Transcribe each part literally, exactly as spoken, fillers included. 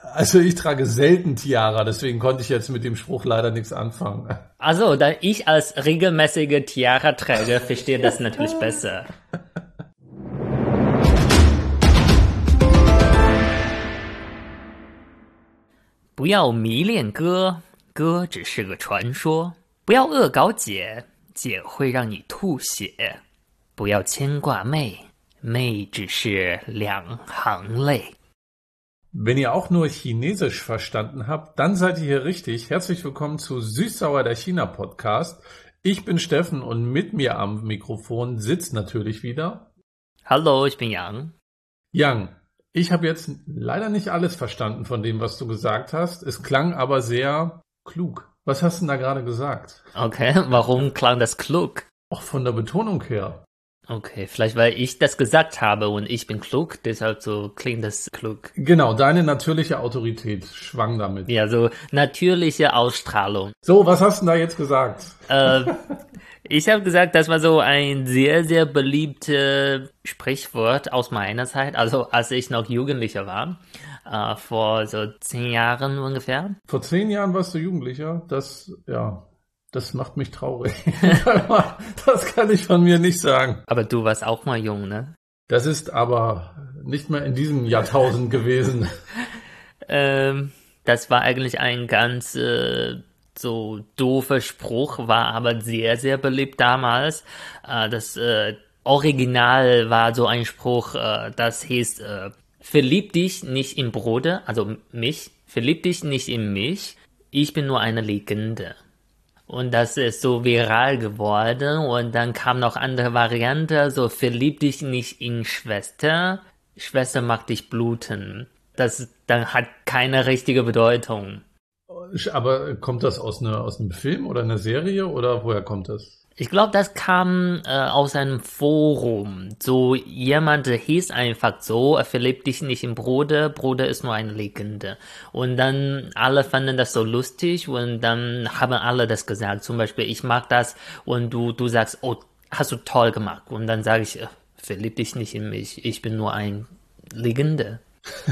Also ich trage selten Tiara, deswegen konnte ich jetzt mit dem Spruch leider nichts anfangen. Also, da ich als regelmäßige Tiara-Träger verstehe das natürlich besser. 不要迷恋歌，歌只是个传说；不要恶搞姐，姐会让你吐血；不要牵挂妹，妹只是两行泪。 Wenn ihr auch nur Chinesisch verstanden habt, dann seid ihr hier richtig. Herzlich willkommen zu Süß-Sauer, der China-Podcast. Ich bin Steffen und mit mir am Mikrofon sitzt natürlich wieder... Hallo, ich bin Yang. Yang, ich habe jetzt leider nicht alles verstanden von dem, was du gesagt hast. Es klang aber sehr klug. Was hast du denn da gerade gesagt? Okay, warum klang das klug? Auch von der Betonung her. Okay, vielleicht weil ich das gesagt habe und ich bin klug, deshalb so klingt das klug. Genau, deine natürliche Autorität schwang damit. Ja, so natürliche Ausstrahlung. So, was hast du da jetzt gesagt? Äh, ich habe gesagt, das war so ein sehr, sehr beliebtes Sprichwort aus meiner Zeit, also als ich noch Jugendlicher war, äh, vor so zehn Jahren ungefähr. Vor zehn Jahren warst du Jugendlicher? Das, ja... Das macht mich traurig. Das kann ich von mir nicht sagen. Aber du warst auch mal jung, ne? Das ist aber nicht mehr in diesem Jahrtausend gewesen. ähm, das war eigentlich ein ganz äh, so doofer Spruch, war aber sehr, sehr beliebt damals. Äh, das äh, Original war so ein Spruch, äh, das hieß, äh, verlieb dich nicht in Bruder, also mich, verlieb dich nicht in mich, ich bin nur eine Legende. Und das ist so viral geworden und dann kam noch andere Variante, so verlieb dich nicht in Schwester, Schwester mag dich bluten. Das dann hat keine richtige Bedeutung. Aber kommt das aus, einer, aus einem Film oder einer Serie oder woher kommt das? Ich glaube, das kam äh, aus einem Forum. So jemand hieß einfach so, er verliebt dich nicht in Bruder, Bruder ist nur eine Legende. Und dann alle fanden das so lustig und dann haben alle das gesagt. Zum Beispiel, ich mag das und du du sagst, oh, hast du toll gemacht. Und dann sage ich, verlieb dich nicht in mich, ich bin nur eine Legende.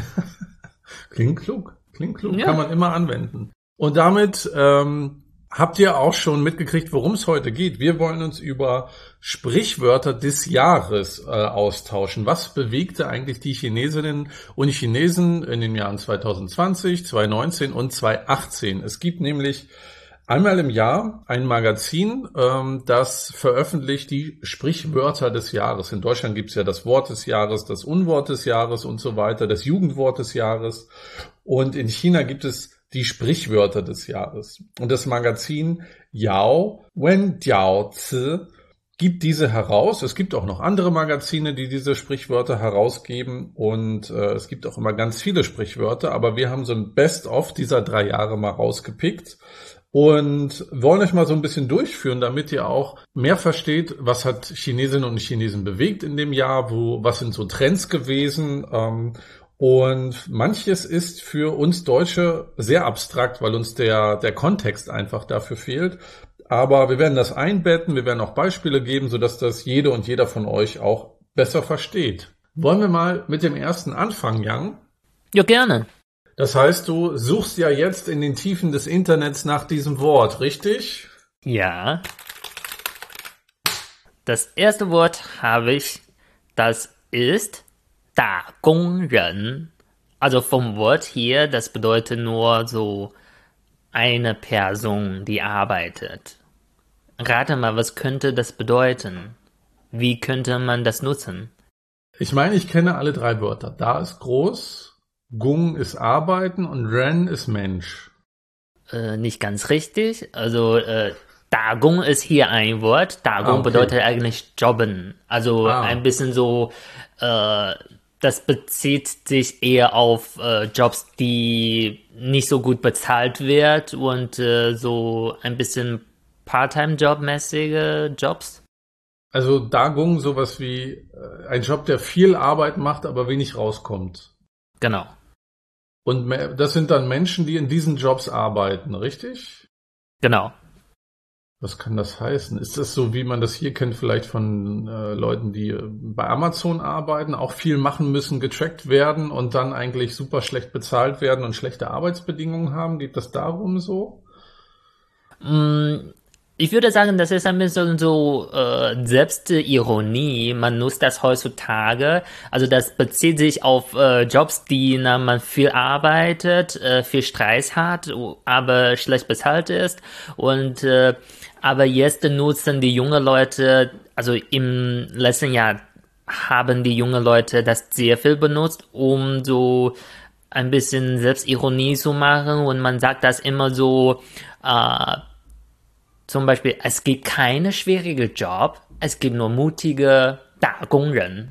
Klingt klug, klingt klug, ja. Kann man immer anwenden. Und damit... ähm Habt ihr auch schon mitgekriegt, worum es heute geht? Wir wollen uns über Sprichwörter des Jahres äh, austauschen. Was bewegte eigentlich die Chinesinnen und Chinesen in den Jahren zwanzig zwanzig, zwanzig neunzehn und zwanzig achtzehn? Es gibt nämlich einmal im Jahr ein Magazin, ähm, das veröffentlicht die Sprichwörter des Jahres. In Deutschland gibt es ja das Wort des Jahres, das Unwort des Jahres und so weiter, das Jugendwort des Jahres. Und in China gibt es die Sprichwörter des Jahres. Und das Magazin Yao Wen Jiao Zi gibt diese heraus. Es gibt auch noch andere Magazine, die diese Sprichwörter herausgeben. Und äh, es gibt auch immer ganz viele Sprichwörter. Aber wir haben so ein Best-of dieser drei Jahre mal rausgepickt. Und wollen euch mal so ein bisschen durchführen, damit ihr auch mehr versteht, was hat Chinesinnen und Chinesen bewegt in dem Jahr, wo, was sind so Trends gewesen. Ähm, Und manches ist für uns Deutsche sehr abstrakt, weil uns der, der Kontext einfach dafür fehlt. Aber wir werden das einbetten, wir werden auch Beispiele geben, sodass das jede und jeder von euch auch besser versteht. Wollen wir mal mit dem ersten anfangen, Yang? Ja, gerne. Das heißt, du suchst ja jetzt in den Tiefen des Internets nach diesem Wort, richtig? Ja. Das erste Wort habe ich, das ist 打工人, also vom Wort hier, das bedeutet nur so eine Person, die arbeitet. Rate mal, was könnte das bedeuten? Wie könnte man das nutzen? Ich meine, ich kenne alle drei Wörter. Da ist groß, Gung ist arbeiten und Ren ist Mensch. Äh, nicht ganz richtig. Also äh, 打工 ist hier ein Wort. 打工 ah, okay. bedeutet eigentlich jobben. Also ah. ein bisschen so... Äh, Das bezieht sich eher auf äh, Jobs, die nicht so gut bezahlt wird und äh, so ein bisschen Part-Time-Job-mäßige Jobs. Also Dagung, sowas wie äh, ein Job, der viel Arbeit macht, aber wenig rauskommt. Genau. Und das sind dann Menschen, die in diesen Jobs arbeiten, richtig? Genau. Was kann das heißen? Ist das so, wie man das hier kennt, vielleicht von äh, Leuten, die äh, bei Amazon arbeiten, auch viel machen müssen, getrackt werden und dann eigentlich super schlecht bezahlt werden und schlechte Arbeitsbedingungen haben? Geht das darum so? Mm, Ich würde sagen, das ist ein bisschen so äh, Selbstironie. Man nutzt das heutzutage. Also das bezieht sich auf äh, Jobs, die na, man viel arbeitet, äh, viel Stress hat, aber schlecht bezahlt ist. Und äh, aber jetzt nutzen die jungen Leute, also im letzten Jahr haben die jungen Leute das sehr viel benutzt, um so ein bisschen Selbstironie zu machen. Und man sagt das immer so, äh, zum Beispiel, es gibt keine schwierige Job, es gibt nur mutige 打工人.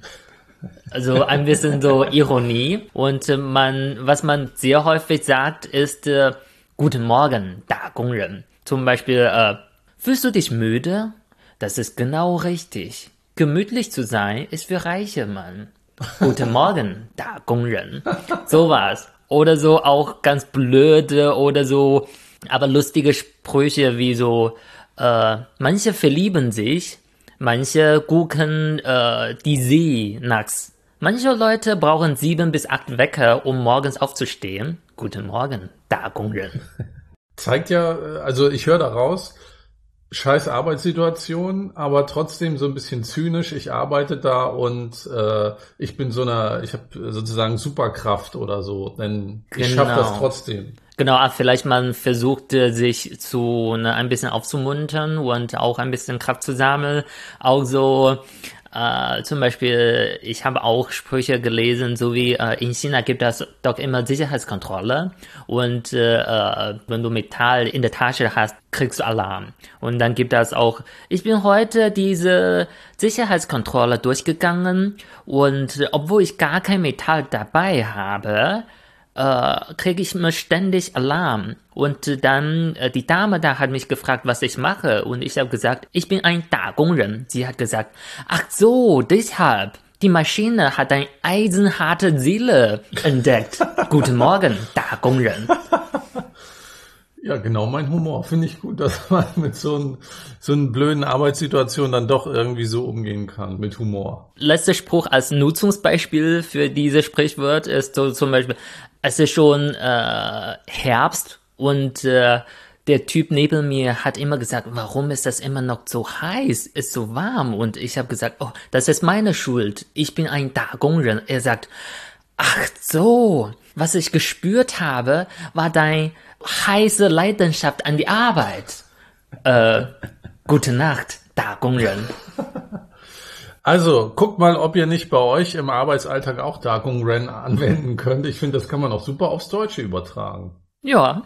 Also ein bisschen so Ironie. Und äh, man, was man sehr häufig sagt, ist äh, Guten Morgen, 打工人. Zum Beispiel, äh, fühlst du dich müde? Das ist genau richtig. Gemütlich zu sein ist für reiche Mann. Guten Morgen, 打工人. Sowas. Oder so auch ganz blöde oder so, aber lustige Sprüche wie so, äh, manche verlieben sich, manche gucken äh, die See nachts. Manche Leute brauchen sieben bis acht Wecker, um morgens aufzustehen. Guten Morgen, 打工人. Zeigt ja, äh, also ich höre da raus, scheiß Arbeitssituation, aber trotzdem so ein bisschen zynisch. Ich arbeite da und äh, ich bin so einer, ich habe sozusagen Superkraft oder so, denn ich Genau. schaffe das trotzdem. Genau, ah, vielleicht man versucht äh, sich zu ne, ein bisschen aufzumuntern und auch ein bisschen Kraft zu sammeln. Auch so äh, zum Beispiel, ich habe auch Sprüche gelesen, so wie äh, in China gibt es doch immer Sicherheitskontrolle und äh, äh, wenn du Metall in der Tasche hast, kriegst du Alarm. Und dann gibt es auch, ich bin heute diese Sicherheitskontrolle durchgegangen und äh, obwohl ich gar kein Metall dabei habe, äh, kriege ich mir ständig Alarm. Und äh, dann, äh, die Dame da hat mich gefragt, was ich mache. Und ich habe gesagt, ich bin ein 打工人. Sie hat gesagt, ach so, deshalb. Die Maschine hat eine eisenharte Seele entdeckt. Guten Morgen, 打工人. Ja, genau mein Humor. Finde ich gut, dass man mit so einem so einer blöden Arbeitssituation dann doch irgendwie so umgehen kann, mit Humor. Letzter Spruch als Nutzungsbeispiel für diese Sprichwort ist so zum Beispiel, es ist schon äh, Herbst und äh, der Typ neben mir hat immer gesagt, warum ist das immer noch so heiß, ist so warm? Und ich habe gesagt, oh, das ist meine Schuld, ich bin ein 打工人. Er sagt, ach so, was ich gespürt habe, war deine heiße Leidenschaft an die Arbeit. Äh, gute Nacht, 打工人. Also, guckt mal, ob ihr nicht bei euch im Arbeitsalltag auch 打工人 anwenden könnt. Ich finde, das kann man auch super aufs Deutsche übertragen. Ja.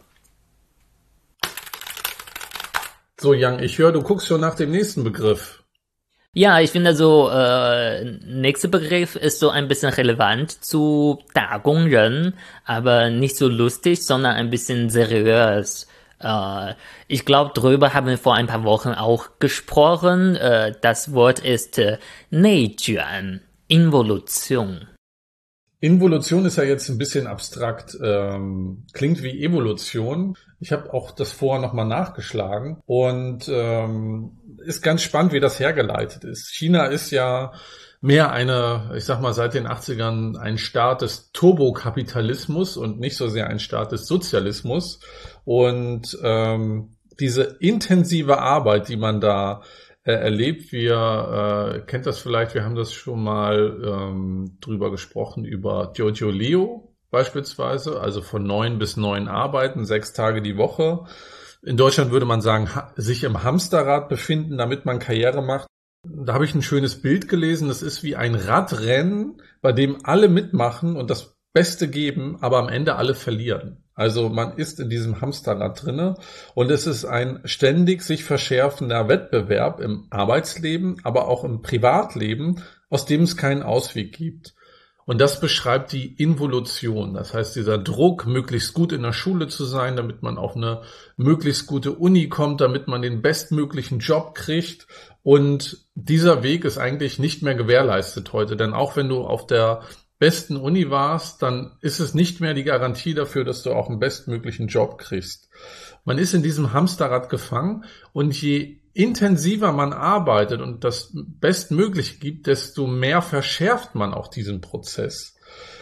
So, Yang, ich höre, du guckst schon nach dem nächsten Begriff. Ja, ich finde so, äh, nächster Begriff ist so ein bisschen relevant zu 打工人, aber nicht so lustig, sondern ein bisschen seriös. Äh, ich glaube, drüber haben wir vor ein paar Wochen auch gesprochen. Äh, das Wort ist äh, 内卷, Involution. Involution ist ja jetzt ein bisschen abstrakt, ähm, klingt wie Evolution. Ich habe auch das vorher nochmal nachgeschlagen und ähm, ist ganz spannend, wie das hergeleitet ist. China ist ja mehr eine, ich sag mal, seit den achtzigern ein Staat des Turbokapitalismus und nicht so sehr ein Staat des Sozialismus. Und ähm, diese intensive Arbeit, die man da äh, erlebt, wir äh, kennt das vielleicht, wir haben das schon mal ähm, drüber gesprochen, über Jojo Leo beispielsweise, also von neun bis neun arbeiten, sechs Tage die Woche. In Deutschland würde man sagen, ha- sich im Hamsterrad befinden, damit man Karriere macht. Da habe ich ein schönes Bild gelesen, das ist wie ein Radrennen, bei dem alle mitmachen und das Beste geben, aber am Ende alle verlieren. Also man ist in diesem Hamsterrad drinne und es ist ein ständig sich verschärfender Wettbewerb im Arbeitsleben, aber auch im Privatleben, aus dem es keinen Ausweg gibt. Und das beschreibt die Involution. Das heißt, dieser Druck, möglichst gut in der Schule zu sein, damit man auf eine möglichst gute Uni kommt, damit man den bestmöglichen Job kriegt. Und dieser Weg ist eigentlich nicht mehr gewährleistet heute. Denn auch wenn du auf der besten Uni warst, dann ist es nicht mehr die Garantie dafür, dass du auch einen bestmöglichen Job kriegst. Man ist in diesem Hamsterrad gefangen und je intensiver man arbeitet und das Bestmögliche gibt, desto mehr verschärft man auch diesen Prozess.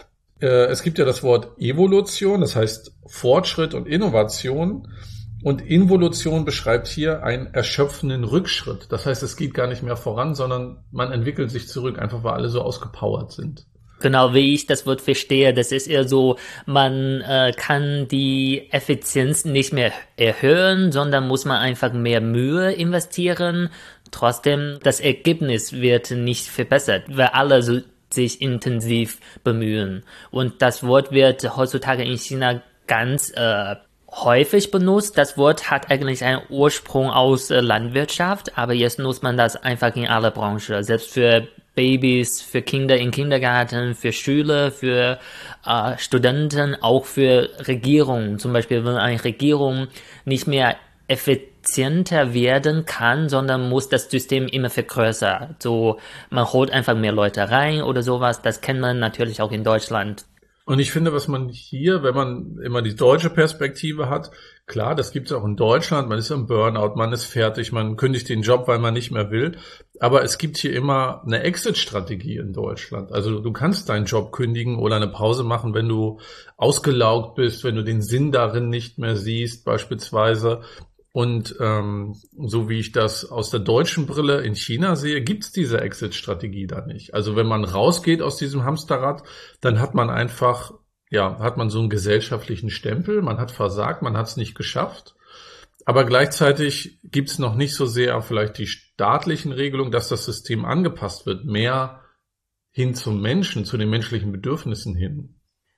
Es gibt ja das Wort Evolution, das heißt Fortschritt und Innovation. Und Involution beschreibt hier einen erschöpfenden Rückschritt. Das heißt, es geht gar nicht mehr voran, sondern man entwickelt sich zurück, einfach weil alle so ausgepowert sind. Genau, wie ich das Wort verstehe, das ist eher so, man äh, kann die Effizienz nicht mehr erhöhen, sondern muss man einfach mehr Mühe investieren. Trotzdem, das Ergebnis wird nicht verbessert, weil alle so sich intensiv bemühen. Und das Wort wird heutzutage in China ganz äh, häufig benutzt. Das Wort hat eigentlich einen Ursprung aus äh, Landwirtschaft, aber jetzt nutzt man das einfach in aller Branchen, selbst für Babys, für Kinder im Kindergarten, für Schüler, für äh, Studenten, auch für Regierungen. Zum Beispiel, wenn eine Regierung nicht mehr effizienter werden kann, sondern muss das System immer vergrößern. So, man holt einfach mehr Leute rein oder sowas. Das kennt man natürlich auch in Deutschland. Und ich finde, was man hier, wenn man immer die deutsche Perspektive hat, klar, das gibt es auch in Deutschland, man ist im Burnout, man ist fertig, man kündigt den Job, weil man nicht mehr will. Aber es gibt hier immer eine Exit-Strategie in Deutschland. Also du kannst deinen Job kündigen oder eine Pause machen, wenn du ausgelaugt bist, wenn du den Sinn darin nicht mehr siehst, beispielsweise. Und ähm, so wie ich das aus der deutschen Brille in China sehe, gibt's diese Exit-Strategie da nicht. Also wenn man rausgeht aus diesem Hamsterrad, dann hat man einfach, ja, hat man so einen gesellschaftlichen Stempel, man hat versagt, man hat es nicht geschafft. Aber gleichzeitig gibt's noch nicht so sehr vielleicht die staatlichen Regelungen, dass das System angepasst wird, mehr hin zum Menschen, zu den menschlichen Bedürfnissen hin.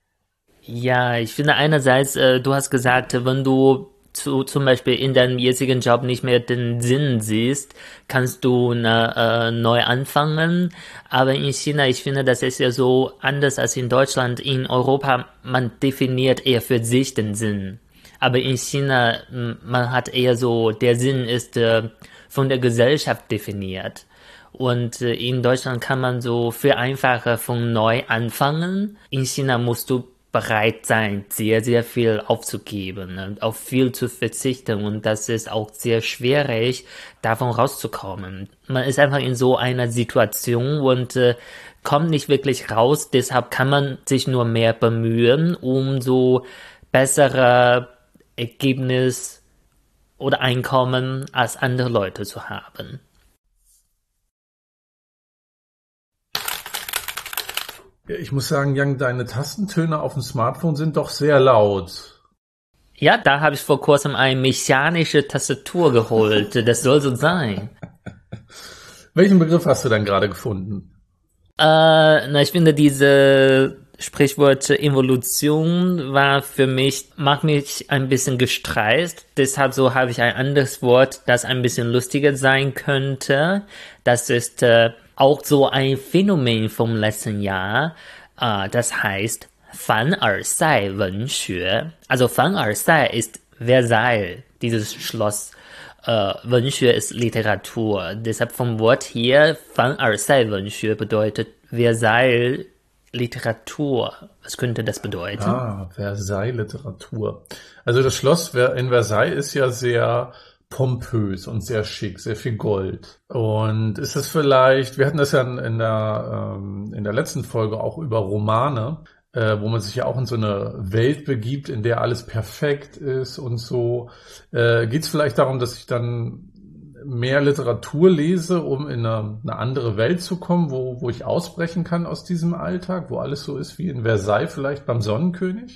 Ja, ich finde einerseits, äh, du hast gesagt, wenn du zu, zum Beispiel in deinem jetzigen Job nicht mehr den Sinn siehst, kannst du ne, äh, neu anfangen. Aber in China, ich finde, das ist ja so anders als in Deutschland. In Europa, man definiert eher für sich den Sinn. Aber in China, man hat eher so, der Sinn ist äh, von der Gesellschaft definiert. Und äh, in Deutschland kann man so viel einfacher von neu anfangen. In China musst du bereit sein, sehr, sehr viel aufzugeben und auf viel zu verzichten. Und das ist auch sehr schwierig, davon rauszukommen. Man ist einfach in so einer Situation und äh, kommt nicht wirklich raus. Deshalb kann man sich nur mehr bemühen, um so bessere Ergebnis oder Einkommen als andere Leute zu haben. Ja, ich muss sagen, Yang, deine Tastentöne auf dem Smartphone sind doch sehr laut. Ja, da habe ich vor kurzem eine mechanische Tastatur geholt. Das soll so sein. Welchen Begriff hast du dann gerade gefunden? Äh, na, ich finde diese Sprichwort Evolution war für mich, macht mich ein bisschen gestresst. Deshalb so habe ich ein anderes Wort, das ein bisschen lustiger sein könnte. Das ist äh, auch so ein Phänomen vom letzten Jahr. Äh, das heißt Fan-er-Sai-Wenxue. Also Fan-er-Sai ist Versailles, dieses Schloss. Äh, Wenxue ist Literatur. Deshalb vom Wort hier Fan-er-Sai-Wenxue bedeutet Versailles Literatur. Was könnte das bedeuten? Ah, Versailles Literatur. Also das Schloss in Versailles ist ja sehr pompös und sehr schick, sehr viel Gold. Und ist es vielleicht, wir hatten das ja in der, in der letzten Folge auch über Romane, wo man sich ja auch in so eine Welt begibt, in der alles perfekt ist und so. Geht es vielleicht darum, dass ich dann mehr Literatur lese, um in eine, eine andere Welt zu kommen, wo, wo ich ausbrechen kann aus diesem Alltag, wo alles so ist wie in Versailles vielleicht beim Sonnenkönig?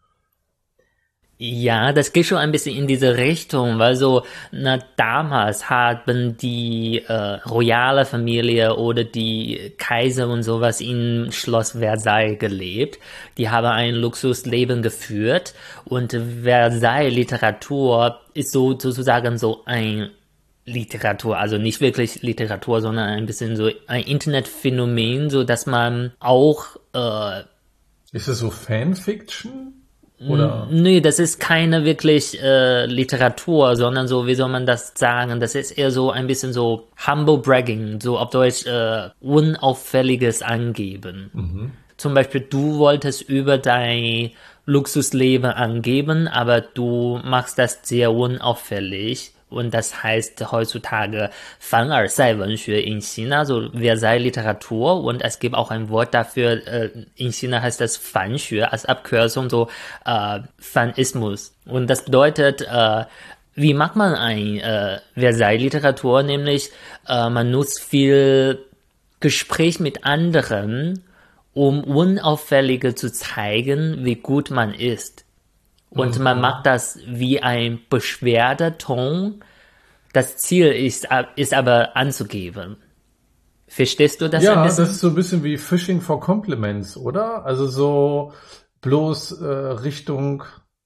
Ja, das geht schon ein bisschen in diese Richtung, weil so, na, damals haben die äh, royale Familie oder die Kaiser und sowas in Schloss Versailles gelebt. Die haben ein Luxusleben geführt und Versailles Literatur ist so sozusagen so ein Literatur, also nicht wirklich Literatur, sondern ein bisschen so ein Internetphänomen, so dass man auch äh, ist es so Fanfiction? Oder? Nee, das ist keine wirklich äh, Literatur, sondern so, wie soll man das sagen? Das ist eher so ein bisschen so Humble Bragging, so auf Deutsch äh, unauffälliges Angeben. Mhm. zum Beispiel du wolltest über dein Luxusleben angeben, aber du machst das sehr unauffällig. Und das heißt heutzutage Fan-er-Sai-Wenxue in China, so Versailles-Literatur. Und es gibt auch ein Wort dafür, äh, in China heißt das Fanxue, als Abkürzung so äh, Fanismus. Und das bedeutet, äh, wie macht man ein äh, Versailles-Literatur? Nämlich, äh, man nutzt viel Gespräch mit anderen, um unauffälliger zu zeigen, wie gut man ist. Und man macht das wie ein Beschwerdeton. Das Ziel ist, ist aber anzugeben. Verstehst du das Ja, ein bisschen? das ist so ein bisschen wie Fishing for Compliments, oder? Also so bloß äh, Richtung,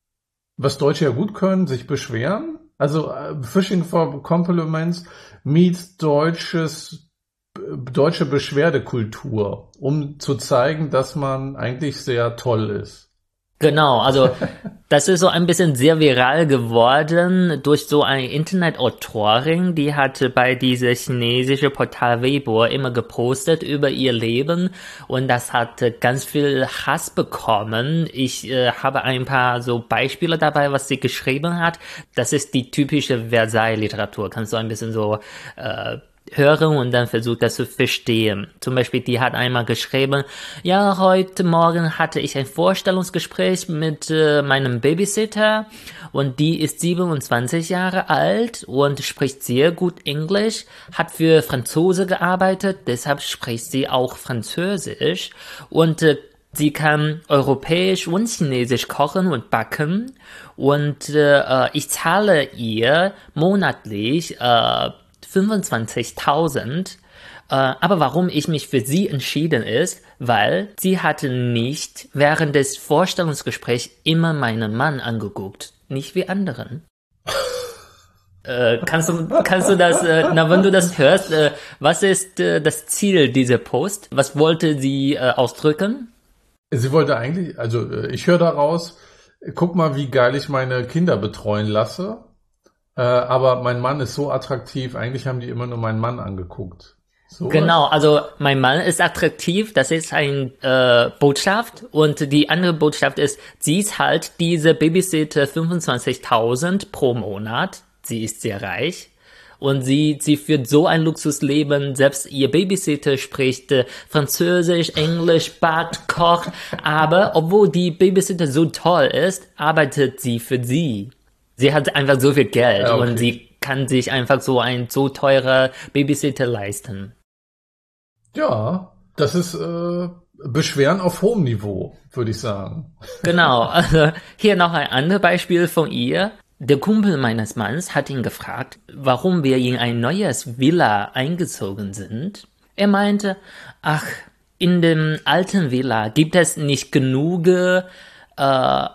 was Deutsche ja gut können, sich beschweren. Also äh, Fishing for Compliments meets deutsches, deutsche Beschwerdekultur, um zu zeigen, dass man eigentlich sehr toll ist. Genau, also das ist so ein bisschen sehr viral geworden durch so eine Internetautorin, die hatte bei dieser chinesischen Portal Weibo immer gepostet über ihr Leben und das hat ganz viel Hass bekommen. Ich äh, habe ein paar so Beispiele dabei, was sie geschrieben hat. Das ist die typische Versailles-Literatur. Kannst du ein bisschen so äh, hören und dann versucht das zu verstehen. Zum Beispiel, die hat einmal geschrieben, ja, heute Morgen hatte ich ein Vorstellungsgespräch mit äh, meinem Babysitter und die ist siebenundzwanzig Jahre alt und spricht sehr gut Englisch, hat für Franzose gearbeitet, deshalb spricht sie auch Französisch und äh, sie kann europäisch und chinesisch kochen und backen und äh, ich zahle ihr monatlich äh, fünfundzwanzigtausend. Äh, aber warum ich mich für sie entschieden ist, weil sie hatte nicht während des Vorstellungsgesprächs immer meinen Mann angeguckt, nicht wie anderen. äh, kannst du kannst du das, äh, na wenn du das hörst, äh, was ist äh, das Ziel dieser Post? Was wollte sie äh, ausdrücken? Sie wollte eigentlich, also ich höre daraus, guck mal, wie geil ich meine Kinder betreuen lasse. Äh, aber mein Mann ist so attraktiv, eigentlich haben die immer nur meinen Mann angeguckt. So genau, also mein Mann ist attraktiv, das ist eine äh, Botschaft und die andere Botschaft ist, sie ist halt diese Babysitter fünfundzwanzigtausend pro Monat, sie ist sehr reich und sie sie führt so ein Luxusleben, selbst ihr Babysitter spricht äh, Französisch, Englisch, backt, kocht, aber obwohl die Babysitter so toll ist, arbeitet sie für sie. Sie hat einfach so viel Geld ja, okay. und sie kann sich einfach so ein so teurer Babysitter leisten. Ja, das ist äh, Beschweren auf hohem Niveau, würde ich sagen. Genau, also hier noch ein anderes Beispiel von ihr. Der Kumpel meines Manns hat ihn gefragt, warum wir in ein neues Villa eingezogen sind. Er meinte, ach, in dem alten Villa gibt es nicht genug Äh,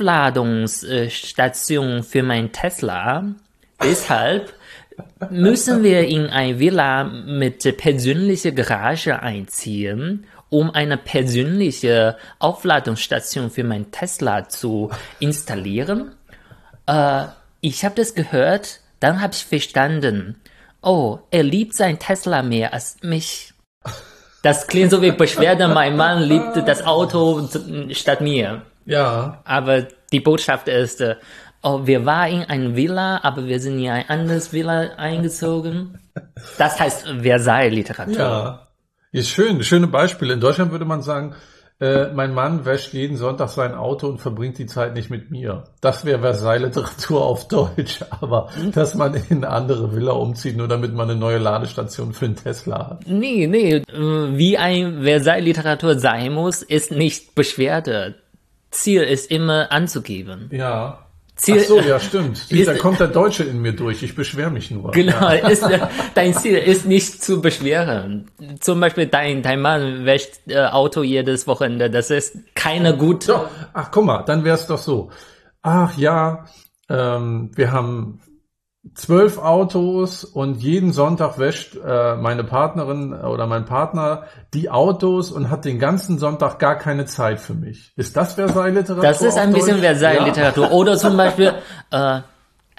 Aufladungsstation für mein Tesla. Deshalb müssen wir in ein Villa mit persönlicher Garage einziehen, um eine persönliche Aufladungsstation für mein Tesla zu installieren. Äh, ich habe das gehört, dann habe ich verstanden, oh, er liebt sein Tesla mehr als mich. Das klingt so wie Beschwerde, mein Mann liebt das Auto statt mir. Ja. Aber die Botschaft ist, äh, oh, wir waren in ein Villa, aber wir sind in ein anderes Villa eingezogen. Das heißt Versailles-Literatur. Ja, ist schön, schöne Beispiele. In Deutschland würde man sagen, äh, mein Mann wäscht jeden Sonntag sein Auto und verbringt die Zeit nicht mit mir. Das wäre Versailles-Literatur auf Deutsch. Aber dass man in eine andere Villa umzieht, nur damit man eine neue Ladestation für einen Tesla hat. Nee, nee, wie ein Versailles-Literatur sein muss, ist nicht Beschwerde. Ziel ist immer anzugeben. Ja. Ziel, ach so, ja, stimmt. Ist, da kommt der Deutsche in mir durch. Ich beschwere mich nur. Genau, ja. ist, dein Ziel ist nicht zu beschweren. Zum Beispiel dein, dein Mann wäscht äh, Auto jedes Wochenende. Das ist keine gute... So, ach, guck mal, dann wäre es doch so. Ach ja, ähm, wir haben zwölf Autos und jeden Sonntag wäscht äh, meine Partnerin oder mein Partner die Autos und hat den ganzen Sonntag gar keine Zeit für mich. Ist das Versailles-Literatur? Das ist ein bisschen Versailles-Literatur. Ja. Oder zum Beispiel, äh,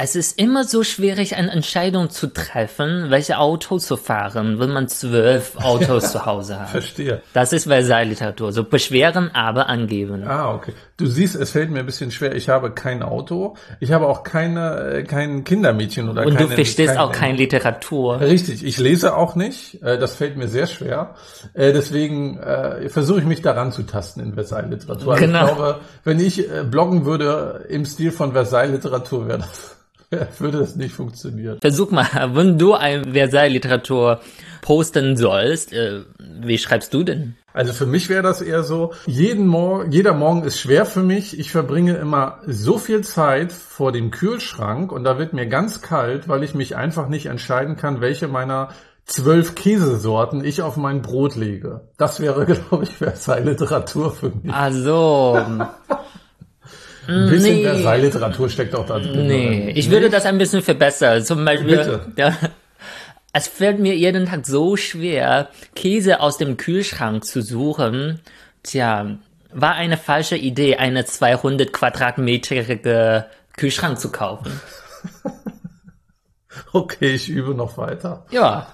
Es ist immer so schwierig, eine Entscheidung zu treffen, welche Auto zu fahren, wenn man zwölf Autos zu Hause hat. Verstehe. Das ist Versailles-Literatur. So beschweren, aber angeben. Ah, okay. Du siehst, es fällt mir ein bisschen schwer. Ich habe kein Auto. Ich habe auch keine, kein Kindermädchen oder Und keine, du verstehst kein, auch keine Literatur. Richtig. Ich lese auch nicht. Das fällt mir sehr schwer. Deswegen äh, versuche ich mich daran zu tasten in Versailles-Literatur. Also Genau. Ich glaube, wenn ich bloggen würde im Stil von Versailles-Literatur, wäre das würde das nicht funktionieren. Versuch mal, wenn du ein Versailles-Literatur posten sollst, äh, wie schreibst du denn? Also für mich wäre das eher so, jeden Morgen, jeder Morgen ist schwer für mich. Ich verbringe immer so viel Zeit vor dem Kühlschrank und da wird mir ganz kalt, weil ich mich einfach nicht entscheiden kann, welche meiner zwölf Käsesorten ich auf mein Brot lege. Das wäre, glaube ich, Versailles-Literatur für mich. Also... Ein bisschen nee. Versailles-Literatur steckt auch da drin. Nee, ich würde das ein bisschen verbessern. Zum Beispiel, Bitte. Ja, es fällt mir jeden Tag so schwer, Käse aus dem Kühlschrank zu suchen. Tja, war eine falsche Idee, eine zweihundert quadratmetrige Kühlschrank zu kaufen. Okay, ich übe noch weiter. Ja.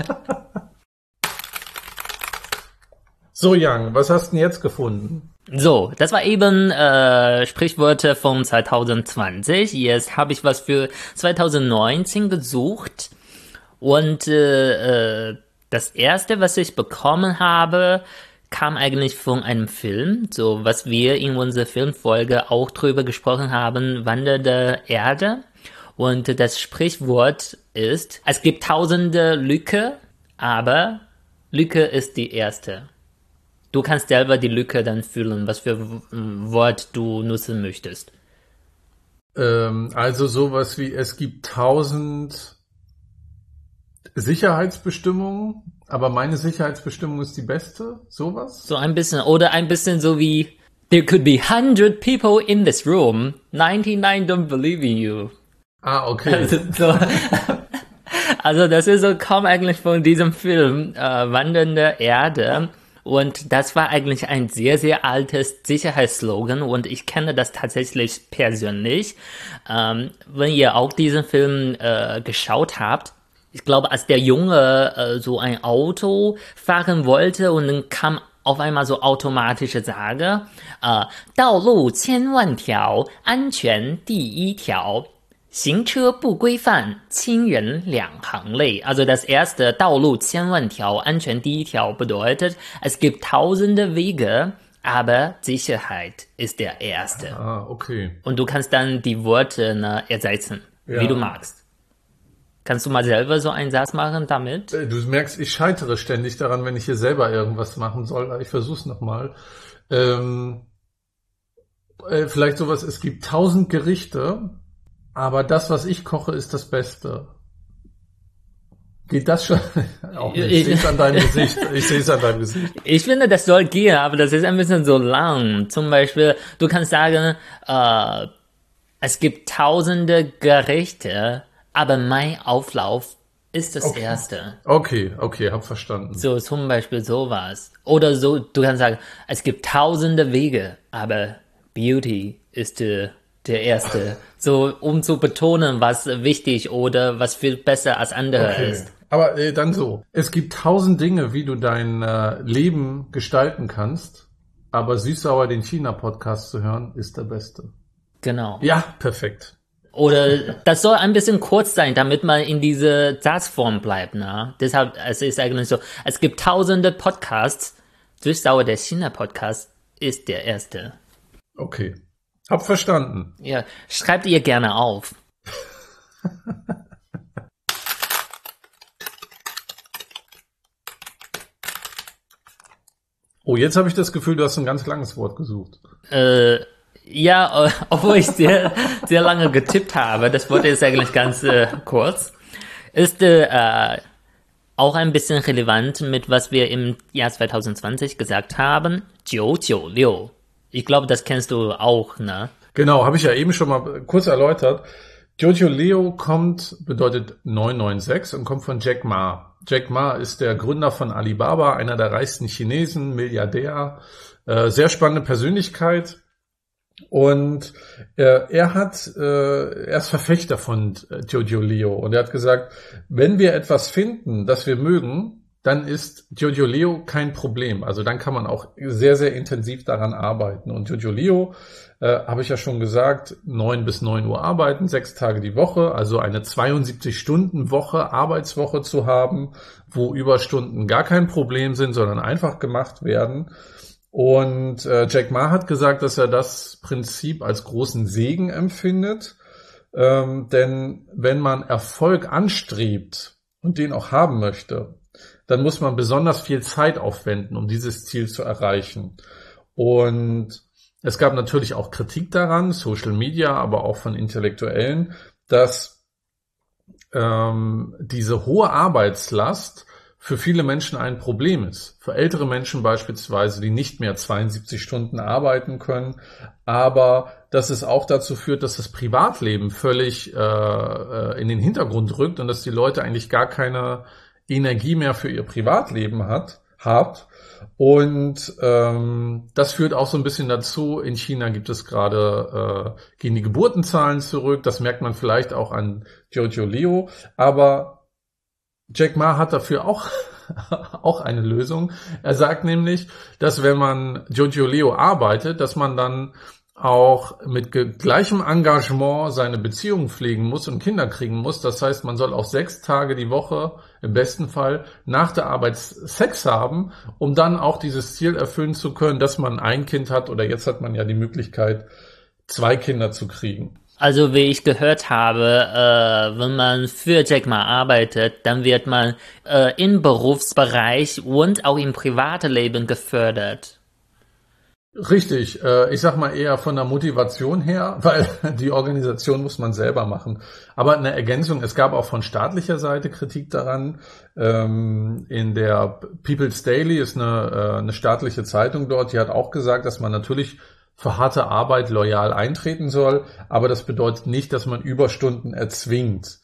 So, Yang, was hast du denn jetzt gefunden? So, das war eben äh, Sprichwörter von zwanzig zwanzig. Jetzt habe ich was für zwanzig neunzehn gesucht. Und äh, äh, das erste, was ich bekommen habe, kam eigentlich von einem Film. So, was wir in unserer Filmfolge auch drüber gesprochen haben, Wandernde Erde. Und das Sprichwort ist, es gibt tausende Lücke, aber Lücke ist die erste. Du kannst selber die Lücke dann füllen, was für Wort du nutzen möchtest. Ähm, also sowas wie, es gibt tausend Sicherheitsbestimmungen, aber meine Sicherheitsbestimmung ist die beste, sowas? So ein bisschen, oder ein bisschen so wie, there could be hundred people in this room, ninety-nine don't believe in you. Ah, okay. Also, so, also das ist so, kaum eigentlich von diesem Film, äh, Wandernde Erde. Und das war eigentlich ein sehr, sehr altes Sicherheitsslogan und ich kenne das tatsächlich persönlich. Ähm, wenn ihr auch diesen Film äh, geschaut habt, ich glaube, als der Junge äh, so ein Auto fahren wollte und dann kam auf einmal so automatische Sage, äh, 道路千万条，安全第一条。行车不规范，亲人两行泪。Also das erste, 道路千万条，安全第一条 bedeutet, es gibt tausende Wege, aber Sicherheit ist der erste. Ah, okay. Und du kannst dann die Worte ne, ersetzen, Ja. wie du magst. Kannst du mal selber so einen Satz machen damit? Du merkst, ich scheitere ständig daran, wenn ich hier selber irgendwas machen soll. Ich versuch's nochmal. Ähm, äh, vielleicht sowas, es gibt tausend Gerichte, aber das, was ich koche, ist das Beste. Geht das schon? Auch nicht. Ich sehe es an deinem Gesicht. Ich sehe es an deinem Gesicht. Ich finde, das soll gehen, aber das ist ein bisschen so lang. Zum Beispiel, du kannst sagen, äh, es gibt tausende Gerichte, aber mein Auflauf ist das Okay. erste. Okay, okay, hab verstanden. So, zum Beispiel sowas. Oder so, du kannst sagen, es gibt tausende Wege, aber Beauty ist äh, der erste. So, um zu betonen, was wichtig oder was viel besser als andere Okay. ist. Aber äh, dann so. Es gibt tausend Dinge, wie du dein äh, Leben gestalten kannst, aber Süßsauer den China-Podcast zu hören, ist der beste. Genau. Ja, perfekt. Oder das soll ein bisschen kurz sein, damit man in diese Satzform bleibt. Ne? Deshalb, es ist eigentlich so, es gibt tausende Podcasts, Süßsauer der China-Podcast ist der erste. Okay. Hab verstanden. Ja, schreibt ihr gerne auf. Oh, jetzt habe ich das Gefühl, du hast ein ganz langes Wort gesucht. Äh, ja, äh, obwohl ich sehr, sehr lange getippt habe, das Wort ist eigentlich ganz äh, kurz, ist äh, auch ein bisschen relevant mit, was wir im Jahr zwanzig zwanzig gesagt haben,九九六. Ich glaube, das kennst du auch, ne? Genau, habe ich ja eben schon mal kurz erläutert. Jojo Leo kommt, bedeutet neun neun sechs und kommt von Jack Ma. Jack Ma ist der Gründer von Alibaba, einer der reichsten Chinesen, Milliardär, äh, sehr spannende Persönlichkeit. Und äh, er hat, äh, er ist Verfechter von Jojo Leo und er hat gesagt, wenn wir etwas finden, das wir mögen, dann ist Jojo Leo kein Problem. Also dann kann man auch sehr, sehr intensiv daran arbeiten. Und Jojo Leo, äh, habe ich ja schon gesagt, neun bis neun Uhr arbeiten, sechs Tage die Woche, also eine zweiundsiebzig-Stunden-Woche, Arbeitswoche zu haben, wo Überstunden gar kein Problem sind, sondern einfach gemacht werden. Und äh, Jack Ma hat gesagt, dass er das Prinzip als großen Segen empfindet, ähm, denn wenn man Erfolg anstrebt und den auch haben möchte, dann muss man besonders viel Zeit aufwenden, um dieses Ziel zu erreichen. Und es gab natürlich auch Kritik daran, Social Media, aber auch von Intellektuellen, dass ähm, diese hohe Arbeitslast für viele Menschen ein Problem ist. Für ältere Menschen beispielsweise, die nicht mehr zweiundsiebzig Stunden arbeiten können, aber dass es auch dazu führt, dass das Privatleben völlig äh, in den Hintergrund rückt und dass die Leute eigentlich gar keine Energie mehr für ihr Privatleben hat, hat. Und ähm, das führt auch so ein bisschen dazu, in China gibt es gerade, äh, gehen die Geburtenzahlen zurück, das merkt man vielleicht auch an Jojo Leo, aber Jack Ma hat dafür auch, auch eine Lösung. Er sagt nämlich, dass wenn man Jojo Leo arbeitet, dass man dann auch mit gleichem Engagement seine Beziehung pflegen muss und Kinder kriegen muss. Das heißt, man soll auch sechs Tage die Woche im besten Fall nach der Arbeit Sex haben, um dann auch dieses Ziel erfüllen zu können, dass man ein Kind hat, oder jetzt hat man ja die Möglichkeit, zwei Kinder zu kriegen. Also wie ich gehört habe, äh, wenn man für Jack Ma arbeitet, dann wird man äh, im Berufsbereich und auch im Privatleben gefördert. Richtig, äh, ich sag mal eher von der Motivation her, weil die Organisation muss man selber machen. Aber eine Ergänzung, es gab auch von staatlicher Seite Kritik daran. Ähm, in der People's Daily ist eine, äh, eine staatliche Zeitung dort, die hat auch gesagt, dass man natürlich für harte Arbeit loyal eintreten soll, aber das bedeutet nicht, dass man Überstunden erzwingt.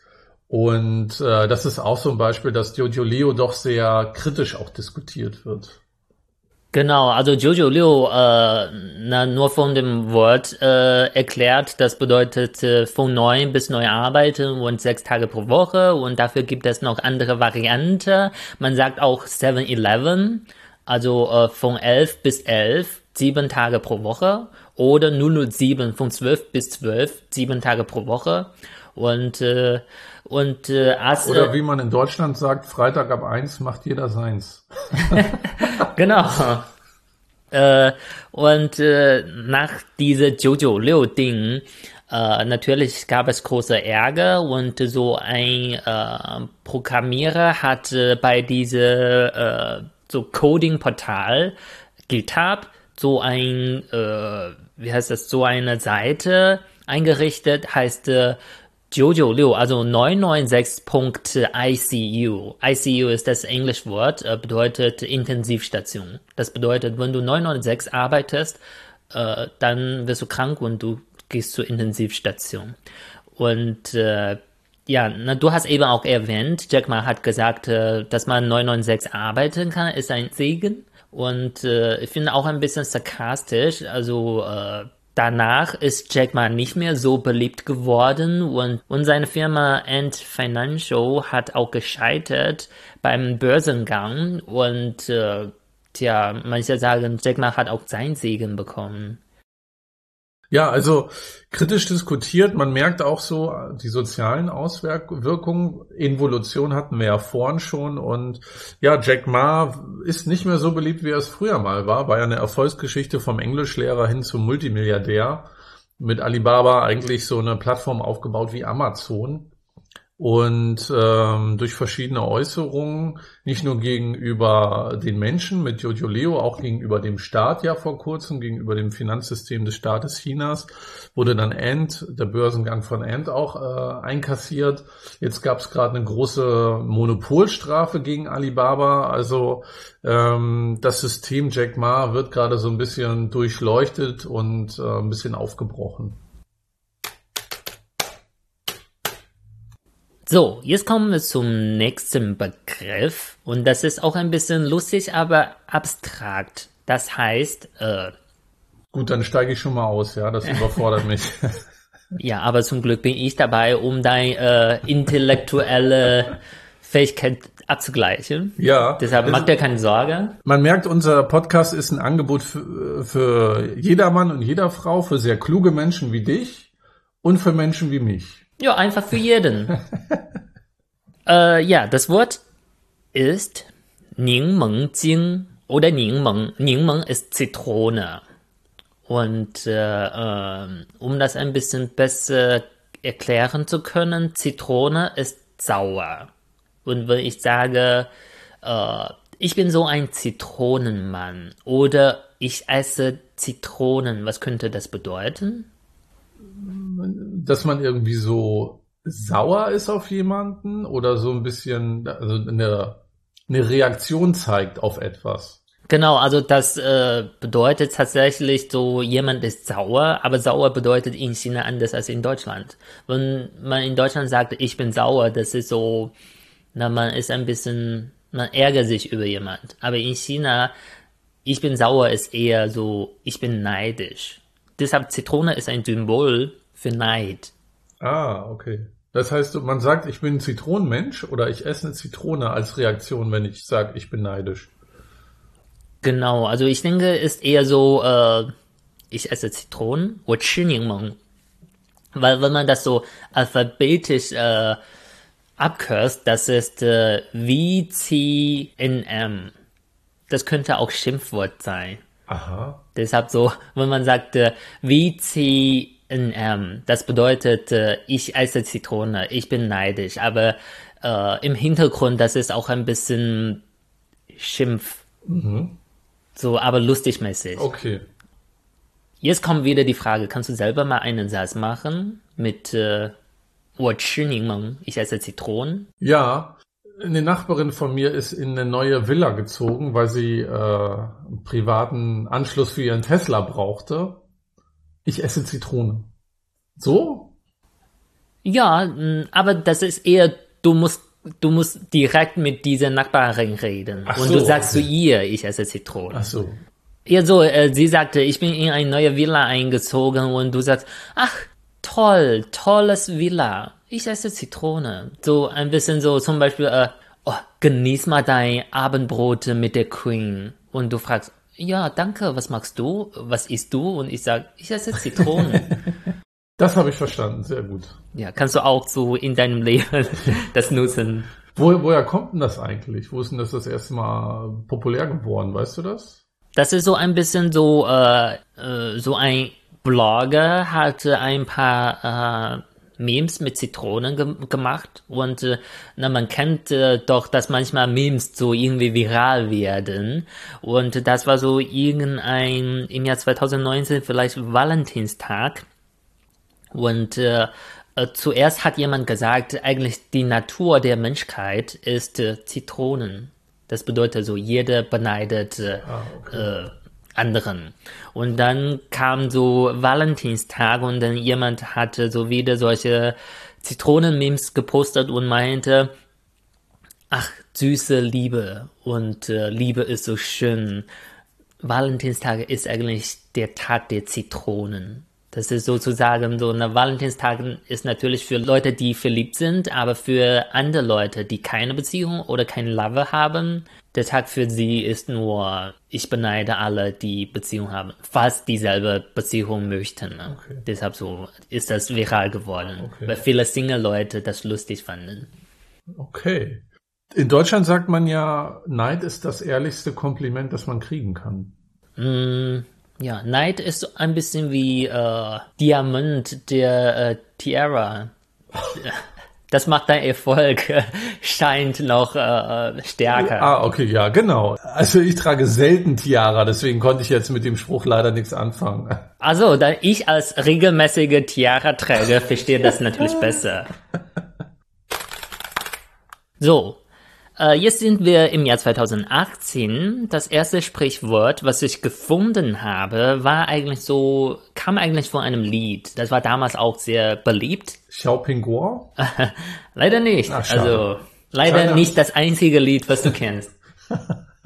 Und äh, das ist auch so ein Beispiel, dass Jojo Leo doch sehr kritisch auch diskutiert wird. Genau, also Jojo Leo, äh, na, nur von dem Wort äh, erklärt, das bedeutet äh, von neun bis neun arbeiten und sechs Tage pro Woche, und dafür gibt es noch andere Varianten. Man sagt auch seven eleven, also äh, von elf bis elf, sieben Tage pro Woche, oder null null sieben von zwölf bis zwölf, sieben Tage pro Woche. Und äh, und äh, als, Oder wie man in Deutschland sagt, Freitag ab eins macht jeder seins. Genau. Äh, und äh, nach dieser Jojo Leo Ding, äh, natürlich gab es große Ärger, und so ein äh, Programmierer hat äh, bei dieser äh, so Coding-Portal GitHub so ein, äh, wie heißt das, so eine Seite eingerichtet, heißt äh, Jojo Leo, also neun neun sechs Punkt I C U. I C U ist das Englischwort, äh, bedeutet Intensivstation. Das bedeutet, wenn du neun neun sechs arbeitest, äh, dann wirst du krank und du gehst zur Intensivstation. Und äh, ja, na, du hast eben auch erwähnt, Jack Ma hat gesagt, äh, dass man neun neun sechs arbeiten kann, ist ein Segen. Und äh, ich finde auch ein bisschen sarkastisch, also äh, danach ist Jack Ma nicht mehr so beliebt geworden, und, und seine Firma Ant Financial hat auch gescheitert beim Börsengang, und äh, tja, manche sagen, Jack Ma hat auch seinen Segen bekommen. Ja, also kritisch diskutiert, man merkt auch so die sozialen Auswirkungen. Involution hatten wir ja vorhin schon, und ja, Jack Ma ist nicht mehr so beliebt, wie er es früher mal war. War ja eine Erfolgsgeschichte vom Englischlehrer hin zum Multimilliardär. Mit Alibaba eigentlich so eine Plattform aufgebaut wie Amazon. Und ähm, durch verschiedene Äußerungen, nicht nur gegenüber den Menschen mit Jojo Leo, auch gegenüber dem Staat ja vor kurzem, gegenüber dem Finanzsystem des Staates Chinas, wurde dann Ant, der Börsengang von Ant auch äh, einkassiert. Jetzt gab es gerade eine große Monopolstrafe gegen Alibaba. Also ähm, das System Jack Ma wird gerade so ein bisschen durchleuchtet und äh, ein bisschen aufgebrochen. So, jetzt kommen wir zum nächsten Begriff, und das ist auch ein bisschen lustig, aber abstrakt. Das heißt, äh, Gut, dann steige ich schon mal aus, ja, das überfordert mich. Ja, aber zum Glück bin ich dabei, um deine äh, intellektuelle Fähigkeit abzugleichen. Ja. Deshalb macht dir keine Sorge. Man merkt, unser Podcast ist ein Angebot für, für jedermann und jeder Frau, für sehr kluge Menschen wie dich und für Menschen wie mich. Ja, einfach für jeden. äh, ja, das Wort ist Ningmengting oder Ningmeng. Ningmeng ist Zitrone. Und äh, äh, um das ein bisschen besser erklären zu können, Zitrone ist sauer. Und wenn ich sage, äh, ich bin so ein Zitronenmann oder ich esse Zitronen, was könnte das bedeuten? Dass man irgendwie so sauer ist auf jemanden oder so ein bisschen also eine, eine Reaktion zeigt auf etwas. Genau, also das äh, bedeutet tatsächlich so, jemand ist sauer, aber sauer bedeutet in China anders als in Deutschland. Wenn man in Deutschland sagt, ich bin sauer, das ist so, na, man ist ein bisschen, man ärgert sich über jemand. Aber in China, ich bin sauer ist eher so, ich bin neidisch. Deshalb Zitrone ist ein Symbol für Neid. Ah, okay. Das heißt, man sagt, ich bin ein Zitronenmensch oder ich esse eine Zitrone als Reaktion, wenn ich sage, ich bin neidisch. Genau, also ich denke, ist eher so, äh, ich esse Zitronen, 我吃柠檬. Weil wenn man das so alphabetisch äh, abkürzt, das ist äh, V C N M. Das könnte auch Schimpfwort sein. Aha. Deshalb so, wenn man sagt äh, V C N M, das bedeutet, äh, ich esse Zitrone, ich bin neidisch. Aber äh, im Hintergrund, das ist auch ein bisschen Schimpf. Mhm. So, aber lustigmäßig. Okay. Jetzt kommt wieder die Frage, kannst du selber mal einen Satz machen mit äh, 我吃柠檬, ich esse Zitronen? Ja, eine Nachbarin von mir ist in eine neue Villa gezogen, weil sie äh, einen privaten Anschluss für ihren Tesla brauchte. Ich esse Zitrone. So? Ja, mh, aber das ist eher, du musst Du musst direkt mit dieser Nachbarin reden. Ach und so, du sagst okay. zu ihr, ich esse Zitronen. Ach so. Ja, so, äh, sie sagte, ich bin in eine neue Villa eingezogen und du sagst, ach, toll, tolles Villa. Ich esse Zitrone. So ein bisschen so zum Beispiel, äh, oh, genieß mal dein Abendbrot mit der Queen. Und du fragst, ja, danke, was magst du? Was isst du? Und ich sag, ich esse Zitronen. Das habe ich verstanden, sehr gut. Ja, kannst du auch so in deinem Leben das nutzen. Wo, woher kommt denn das eigentlich? Wo ist denn das das erste Mal populär geworden? Weißt du das? Das ist so ein bisschen so, äh, äh, so ein Blogger hat ein paar äh, Memes mit Zitronen ge- gemacht und äh, na, man kennt äh, doch, dass manchmal Memes so irgendwie viral werden und das war so irgendein, im Jahr zwanzig neunzehn vielleicht Valentinstag. Und äh, äh, zuerst hat jemand gesagt, eigentlich die Natur der Menschheit ist äh, Zitronen. Das bedeutet so, jeder beneidet äh, Ah, okay. äh, anderen. Und dann kam so Valentinstag und dann jemand hatte so wieder solche Zitronen-Memes gepostet und meinte, ach, süße Liebe und äh, Liebe ist so schön. Valentinstag ist eigentlich der Tag der Zitronen. Das ist sozusagen so, eine Valentinstag ist natürlich für Leute, die verliebt sind, aber für andere Leute, die keine Beziehung oder keinen Lover haben, der Tag für sie ist nur, ich beneide alle, die Beziehung haben, falls dieselbe Beziehung möchten. Ne? Okay. Deshalb so ist das viral geworden, Okay. weil viele Single-Leute das lustig fanden. Okay. In Deutschland sagt man ja, Neid ist das ehrlichste Kompliment, das man kriegen kann. Mm, ja, Neid ist ein bisschen wie äh, Diamant der äh, Tiara. Das macht dein Erfolg, äh, scheint noch äh, stärker. Ah, okay, ja, genau. Also ich trage selten Tiara, deswegen konnte ich jetzt mit dem Spruch leider nichts anfangen. Also, da ich als regelmäßige Tiara-Träger verstehe das natürlich besser. So, äh, jetzt sind wir im Jahr zwanzig achtzehn. Das erste Sprichwort, was ich gefunden habe, war eigentlich so, kam eigentlich von einem Lied. Das war damals auch sehr beliebt. Xiaopingguo? Leider nicht. Ach, schade. Also, leider China. nicht das einzige Lied, was du kennst.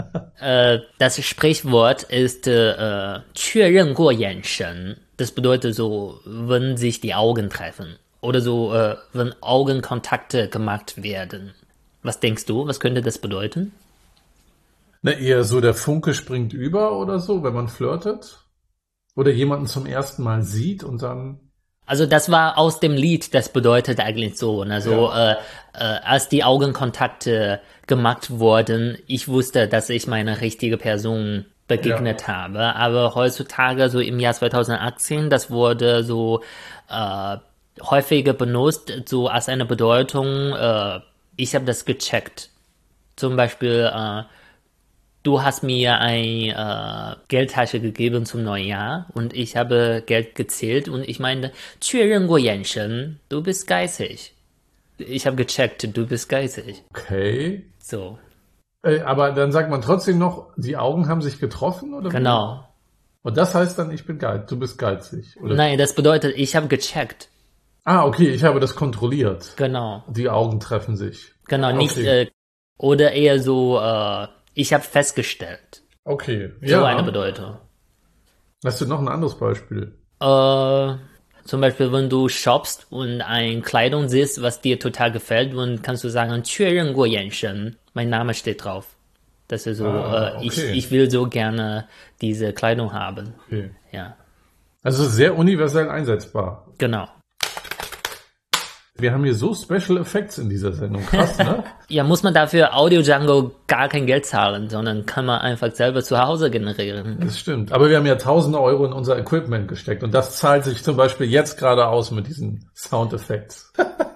Äh, das Sprichwort ist äh, 确认过眼神. Das bedeutet so, wenn sich die Augen treffen. Oder so, äh, wenn Augenkontakte gemacht werden. Was denkst du, was könnte das bedeuten? Na, eher so der Funke springt über oder so, wenn man flirtet? Oder jemanden zum ersten Mal sieht und dann... Also das war aus dem Lied, das bedeutet eigentlich so. Ne? So, Ja. äh, äh, als die Augenkontakte gemacht wurden, ich wusste, dass ich meine richtige Person begegnet Ja. habe. Aber heutzutage, so im Jahr zwanzig achtzehn, das wurde so äh, häufiger benutzt, so als eine Bedeutung, äh, ich habe das gecheckt. Zum Beispiel, äh, du hast mir eine äh, Geldtasche gegeben zum Neujahr und ich habe Geld gezählt und ich meinte, 确认过眼神, du bist geizig. Ich habe gecheckt, du bist geizig. Okay. So, Äh, aber dann sagt man trotzdem noch, die Augen haben sich getroffen, oder wie? genau. Und das heißt dann, ich bin geizig, du bist geizig, oder? Nein, das bedeutet, ich habe gecheckt. Ah, okay, ich habe das kontrolliert. Genau, Die Augen treffen sich. genau, nicht, Okay. äh, oder eher so, äh, ich habe festgestellt. Okay, So eine ja. Bedeutung. Hast du noch ein anderes Beispiel? Äh, zum Beispiel, wenn du shoppst und ein Kleidung siehst, was dir total gefällt, dann kannst du sagen, 确认过眼神. Mein Name steht drauf. Das ist so, Ah, äh, ich, okay. ich will so gerne diese Kleidung haben. Okay. Ja, Also sehr universell einsetzbar. genau. Wir haben hier so Special Effects in dieser Sendung. Krass, ne? Ja, muss man dafür Audio Django gar kein Geld zahlen, sondern kann man einfach selber zu Hause generieren. Das stimmt. Aber wir haben ja tausende Euro in unser Equipment gesteckt. Und das zahlt sich zum Beispiel jetzt gerade aus mit diesen Soundeffekts.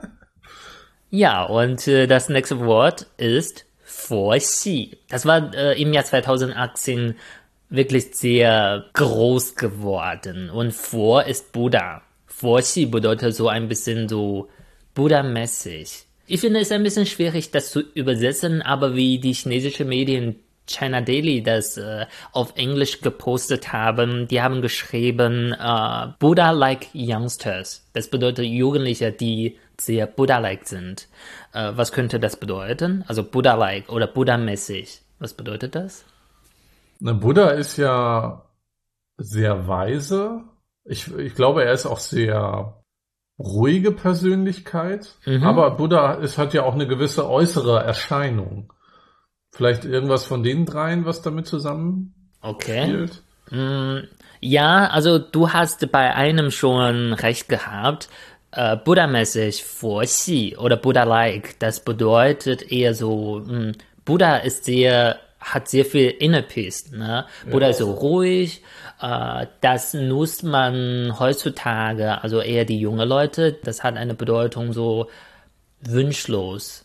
Ja, und äh, das nächste Wort ist 佛系. Das war äh, im Jahr zwanzig achtzehn wirklich sehr groß geworden. Und 佛 ist Buddha. 佛系bedeutet so ein bisschen so Buddha-mäßig. Ich finde es ein bisschen schwierig, das zu übersetzen, aber wie die chinesische Medien China Daily das äh, auf Englisch gepostet haben, die haben geschrieben äh, Buddha-like youngsters. Das bedeutet Jugendliche, die sehr Buddha-like sind. Äh, was könnte das bedeuten? Also Buddha-like oder Buddha-mäßig. Was bedeutet das? Na, Buddha ist ja sehr weise. Ich, ich glaube, er ist auch sehr ruhige Persönlichkeit. Mhm. Aber Buddha ist, hat ja auch eine gewisse äußere Erscheinung. Vielleicht irgendwas von den dreien, was damit zusammen Okay. spielt? Mm, ja, also du hast bei einem schon recht gehabt. Äh, Buddha-mäßig, 佛系 oder Buddha-like, das bedeutet eher so, mh, Buddha ist sehr, hat sehr viel Inner Peace, ne? Buddha ist so ruhig, äh, das nutzt man heutzutage, also eher die jungen Leute, das hat eine Bedeutung so wunschlos,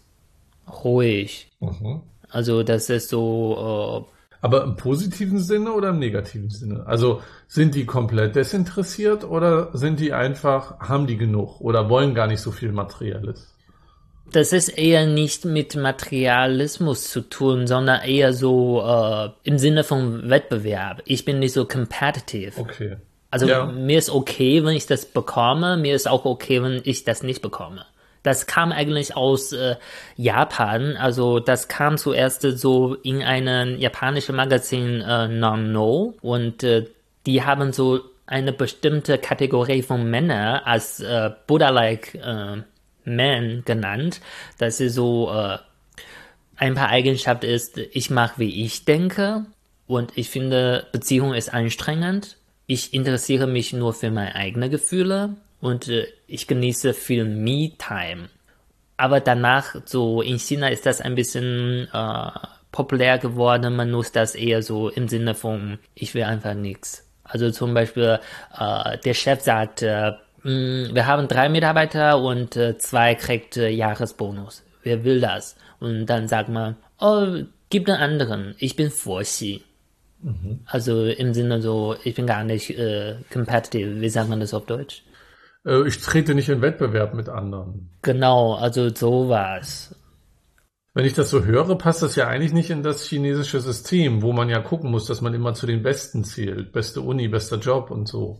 ruhig. Mhm. Also das ist so, äh, Aber im positiven Sinne oder im negativen Sinne? Also sind die komplett desinteressiert oder sind die einfach, haben die genug oder wollen gar nicht so viel Materielles? das ist eher nicht mit Materialismus zu tun, sondern eher so äh, im Sinne von Wettbewerb. Ich bin nicht so competitive. Okay. Also Ja. mir ist okay, wenn ich das bekomme, mir ist auch okay, wenn ich das nicht bekomme. Das kam eigentlich aus äh, Japan, also das kam zuerst so in einem japanischen Magazin äh, Nonno und äh, die haben so eine bestimmte Kategorie von Männern als äh, Buddha-like äh, Man genannt. Das ist so äh, ein paar Eigenschaften ist, ich mache, wie ich denke und ich finde, Beziehung ist anstrengend. Ich interessiere mich nur für meine eigenen Gefühle und äh, ich genieße viel Me-Time. Aber danach, so in China ist das ein bisschen äh, populär geworden. Man nutzt das eher so im Sinne von, ich will einfach nichts. Also zum Beispiel, äh, der Chef sagt, äh, "Mh, wir haben drei Mitarbeiter und äh, zwei kriegt äh, Jahresbonus. Wer will das?" Und dann sagt man, oh, gib den anderen. Ich bin 佛系. Also im Sinne so, ich bin gar nicht äh, competitive. Wie sagt man das auf Deutsch? Äh, ich trete nicht in Wettbewerb mit anderen. Genau, also sowas. Wenn ich das so höre, passt das ja eigentlich nicht in das chinesische System, wo man ja gucken muss, dass man immer zu den Besten zählt. Beste Uni, bester Job und so.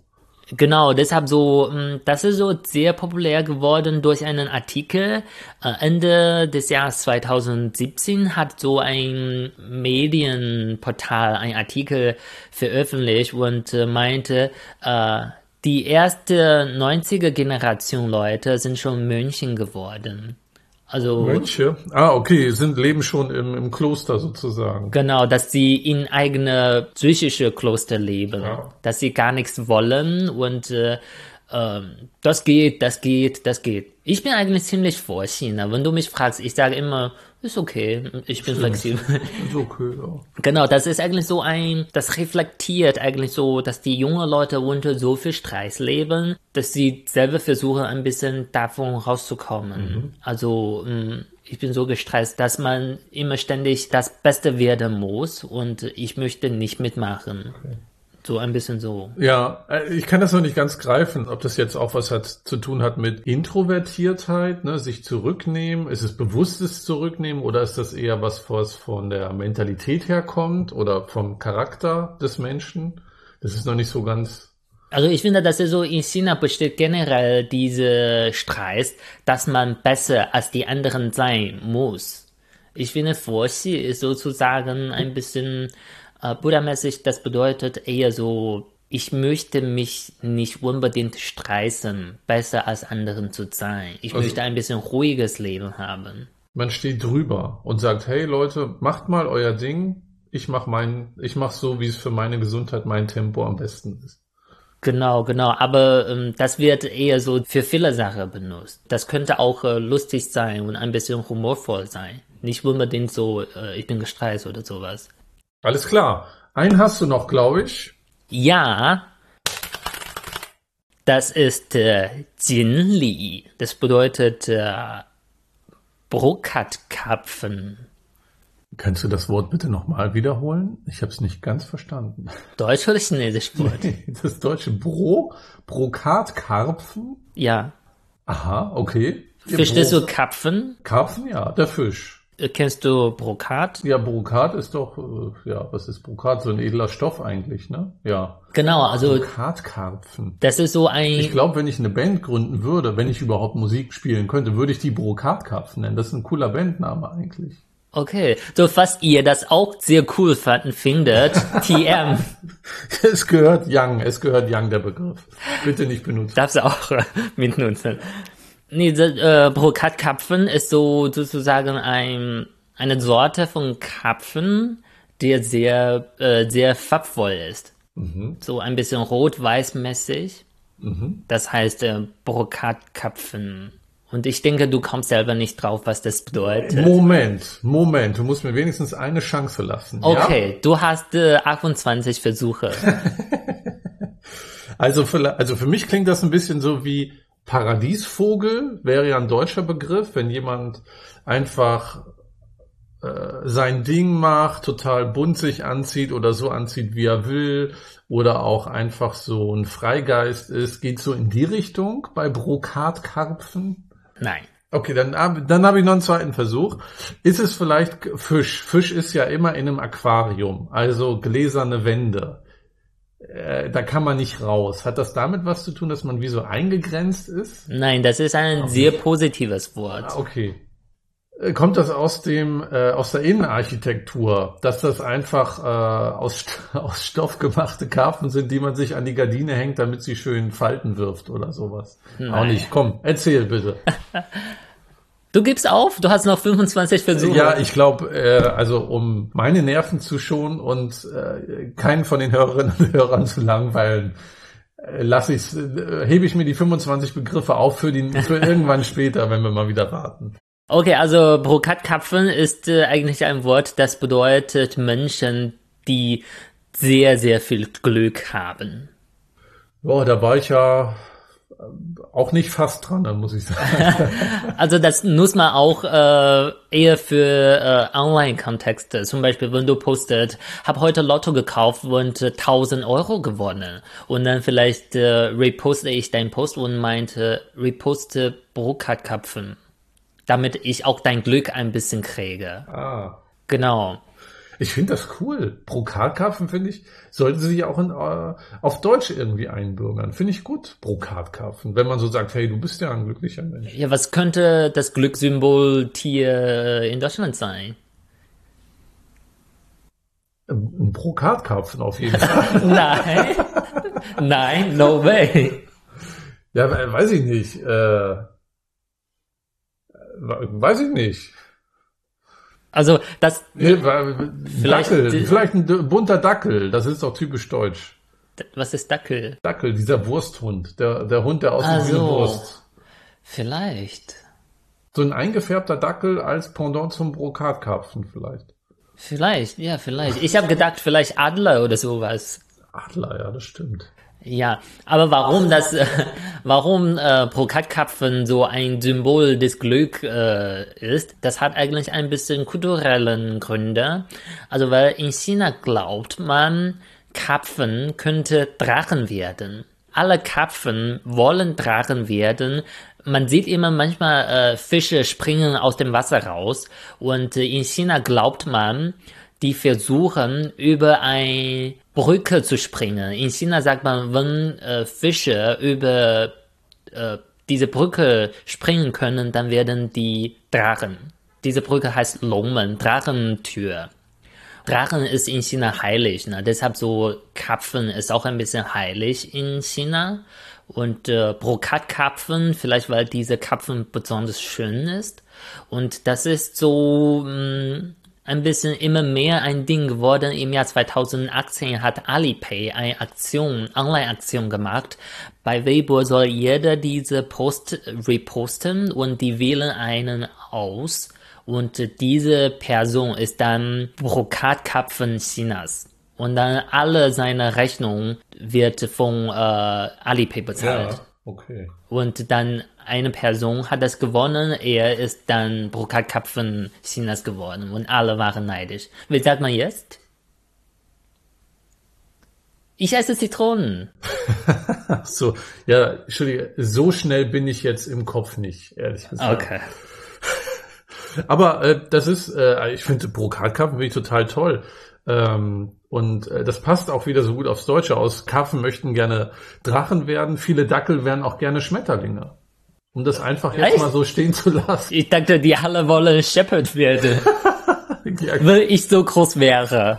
Genau, deshalb so, mh, das ist so sehr populär geworden durch einen Artikel. Äh, Ende des Jahres zwanzig siebzehn hat so ein Medienportal einen Artikel veröffentlicht und äh, meinte, äh, die erste neunziger Generation Leute sind schon Mönchen geworden. Also Mönche? Ah, okay, sind, leben schon im, im Kloster sozusagen. genau, dass sie in eigene psychische Kloster leben, Ja. dass sie gar nichts wollen und äh, ähm, das geht, das geht, das geht. Ich bin eigentlich ziemlich Vorchiner. Wenn du mich fragst, ich sage immer, ist okay, ich bin flexibel. Ist okay, ja. Genau, das ist eigentlich so ein, das reflektiert eigentlich so, dass die jungen Leute unter so viel Stress leben, dass sie selber versuchen, ein bisschen davon rauszukommen. Mhm. Also, mh, ich bin so gestresst, dass man immer ständig das Beste werden muss und ich möchte nicht mitmachen. Okay. So ein bisschen so. Ja, ich kann das noch nicht ganz greifen, ob das jetzt auch was hat zu tun hat mit Introvertiertheit, ne, sich zurücknehmen. Ist es bewusstes Zurücknehmen oder ist das eher was, was von der Mentalität herkommt oder vom Charakter des Menschen? Das ist noch nicht so ganz. Also ich finde, dass es so in China besteht generell diese Stress, dass man besser als die anderen sein muss. Ich finde, Vorxi ist sozusagen ein bisschen äh, buddhamäßig, das bedeutet eher so, ich möchte mich nicht unbedingt stressen, besser als anderen zu sein. Ich also, möchte ein bisschen ruhiges Leben haben. Man steht drüber und sagt, hey Leute, macht mal euer Ding, ich mach mein, ich mach so, wie es für meine Gesundheit, mein Tempo am besten ist. Genau, genau, aber ähm, das wird eher so für viele Sachen benutzt. Das könnte auch äh, lustig sein und ein bisschen humorvoll sein. Nicht unbedingt so, äh, ich bin gestresst oder sowas. Alles klar. Einen hast du noch, glaube ich. Ja, das ist äh, Jinli. Das bedeutet äh, Brokatkapfen. Kannst du das Wort bitte nochmal wiederholen? Ich habe es nicht ganz verstanden. Deutsch oder Chinesisch Wort? Das deutsche Bro, Brokatkarpfen? Ja. Aha, okay. Verstehst du Karpfen? Karpfen, ja, der Fisch. Kennst du Brokat? Ja, Brokat ist doch, äh, ja, was ist Brokat? So ein edler Stoff eigentlich, ne? Ja. Genau, also Brokatkarpfen. Das ist so ein... Ich glaube, wenn ich eine Band gründen würde, wenn ich überhaupt Musik spielen könnte, würde ich die Brokatkarpfen nennen. Das ist ein cooler Bandname eigentlich. Okay, so falls ihr das auch sehr cool fanden, findet, T M. Es gehört Young, es gehört Young, der Begriff. Bitte nicht benutzen. Darfst du auch äh, mitnutzen. Nee, äh, Brokatkapfen ist so sozusagen ein, eine Sorte von Karpfen, der sehr, äh, sehr farbvoll ist. Mhm. So ein bisschen rot-weiß-mäßig. Mhm. Das heißt äh, Brokatkapfen. Und ich denke, du kommst selber nicht drauf, was das bedeutet. Moment, Moment, du musst mir wenigstens eine Chance lassen. Okay, ja? Du hast äh, achtundzwanzig Versuche. also, für, also für mich klingt das ein bisschen so wie Paradiesvogel, wäre ja ein deutscher Begriff, wenn jemand einfach äh, sein Ding macht, total bunt sich anzieht oder so anzieht, wie er will, oder auch einfach so ein Freigeist ist. Geht so in die Richtung bei Brokatkarpfen? Nein. Okay, dann, dann habe ich noch einen zweiten Versuch. Ist es vielleicht Fisch? Fisch ist ja immer in einem Aquarium, also gläserne Wände. Äh, da kann man nicht raus. Hat das damit was zu tun, dass man wie so eingegrenzt ist? Nein, das ist ein okay. sehr positives Wort. Ah, okay. Kommt das aus dem äh, aus der Innenarchitektur, dass das einfach äh, aus, aus Stoff gemachte Karpfen sind, die man sich an die Gardine hängt, damit sie schön Falten wirft oder sowas? Nein. Auch nicht. Komm, erzähl bitte. Du gibst auf? Du hast noch fünfundzwanzig Versuche. Ja, ich glaube, äh, also um meine Nerven zu schonen und äh, keinen von den Hörerinnen und Hörern zu langweilen, äh, lasse ich, äh, hebe ich mir die fünfundzwanzig Begriffe auf für, die, für irgendwann später, wenn wir mal wieder raten. Okay, also Brokatkapfen ist äh, eigentlich ein Wort, das bedeutet Menschen, die sehr, sehr viel Glück haben. Ja, da war ich ja auch nicht fast dran, dann muss ich sagen. Also das nutzt man auch äh, eher für äh, Online-Kontexte. Zum Beispiel, wenn du postet, hab heute Lotto gekauft und äh, tausend Euro gewonnen. Und dann vielleicht äh, reposte ich deinen Post und meinte, reposte Brokatkapfen. Damit ich auch dein Glück ein bisschen kriege. Ah. Genau. Ich finde das cool. Brokatkarpfen, finde ich, sollten sie sich auch in, äh, auf Deutsch irgendwie einbürgern. Finde ich gut, Brokatkarpfen. Wenn man so sagt, hey, du bist ja ein glücklicher Mensch. Ja, was könnte das Glückssymbol-Tier in Deutschland sein? Ein Brokatkarpfen auf jeden Fall. Nein. Nein, no way. Ja, weiß ich nicht. Äh, weiß ich nicht. Also das Nee, vielleicht, Dackel, vielleicht ein bunter Dackel, das ist doch typisch deutsch. Was ist Dackel? Dackel, dieser Wursthund, der, der Hund, der aussieht Ah, wie eine so. Wurst. Vielleicht. So ein eingefärbter Dackel als Pendant zum Brokatkarpfen vielleicht. Vielleicht, ja, vielleicht. Ich habe gedacht, vielleicht Adler oder sowas. Adler, ja, das stimmt. Ja, aber warum das, äh, warum äh, Brokatkarpfen so ein Symbol des Glücks äh, ist, das hat eigentlich ein bisschen kulturellen Gründe. Also weil in China glaubt man, Karpfen könnte Drachen werden. Alle Karpfen wollen Drachen werden. Man sieht immer manchmal äh, Fische springen aus dem Wasser raus und äh, in China glaubt man, die versuchen über eine Brücke zu springen. In China sagt man, wenn äh, Fische über äh, diese Brücke springen können, dann werden die Drachen. Diese Brücke heißt Longmen, Drachentür. Drachen ist in China heilig, ne? Deshalb so Karpfen ist auch ein bisschen heilig in China. Und äh, Brokatkarpfen, vielleicht weil diese Karpfen besonders schön ist. Und das ist so mh, ein bisschen immer mehr ein Ding geworden. Im Jahr zweitausendachtzehn hat Alipay eine Aktion, Online-Aktion gemacht. Bei Weibo soll jeder diese Post reposten und die wählen einen aus. Und diese Person ist dann Brokatkarpfen Chinas. Und dann alle seine Rechnung wird von äh, Alipay bezahlt. Ja, okay. Und dann eine Person hat das gewonnen, er ist dann Brokatkarpfen Chinas geworden und alle waren neidisch. Wie sagt man jetzt? Ich esse Zitronen. So, ja, Entschuldige, so schnell bin ich jetzt im Kopf nicht, ehrlich gesagt. Okay. Aber äh, das ist, äh, ich finde Brokatkarpfen finde ich total toll. Ähm, und äh, das passt auch wieder so gut aufs Deutsche aus. Karpfen möchten gerne Drachen werden, viele Dackel werden auch gerne Schmetterlinge. Um das einfach jetzt Echt? mal so stehen zu lassen. Ich dachte, die alle wollen Shepherd werden, Ja, weil ich so groß wäre.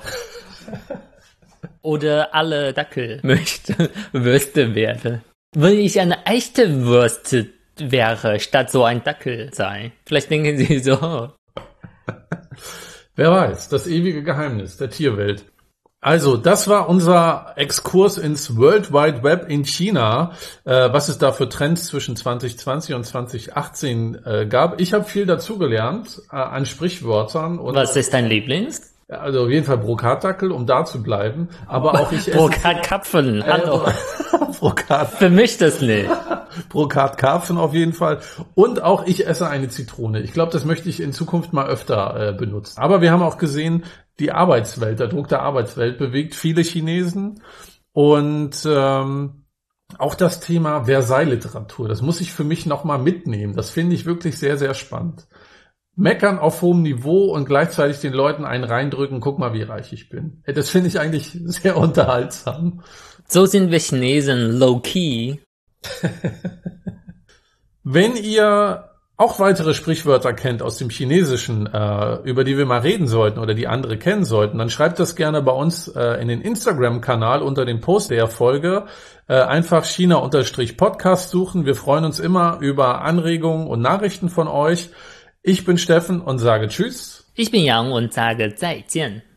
Oder alle Dackel möchten Würste werden. Wenn ich eine echte Würste wäre, statt so ein Dackel sein. Vielleicht denken sie so. Wer weiß, das ewige Geheimnis der Tierwelt. Also, das war unser Exkurs ins World Wide Web in China, äh, was es da für Trends zwischen zwanzig zwanzig und zwanzig achtzehn äh, gab. Ich habe viel dazugelernt äh, an Sprichwörtern. Und Was ist dein Lieblings? Also auf jeden Fall Brokatdackel, um da zu bleiben. Aber auch ich esse... Brokatkapfen, hallo. Brokat, Für mich das nicht. Brokatkarpfen auf jeden Fall. Und auch ich esse eine Zitrone. Ich glaube, das möchte ich in Zukunft mal öfter äh, benutzen. Aber wir haben auch gesehen, die Arbeitswelt, der Druck der Arbeitswelt bewegt viele Chinesen. Und ähm, auch das Thema Versailles-Literatur, das muss ich für mich nochmal mitnehmen. Das finde ich wirklich sehr, sehr spannend. Meckern auf hohem Niveau und gleichzeitig den Leuten einen reindrücken, guck mal, wie reich ich bin. Das finde ich eigentlich sehr unterhaltsam. So sind wir Chinesen, low-key. Wenn ihr auch weitere Sprichwörter kennt aus dem Chinesischen, äh, über die wir mal reden sollten oder die andere kennen sollten, dann schreibt das gerne bei uns äh, in den Instagram-Kanal unter dem Post der Folge. Äh, einfach China-Podcast suchen. Wir freuen uns immer über Anregungen und Nachrichten von euch. Ich bin Steffen und sage Tschüss. Ich bin Yang und sage 再见.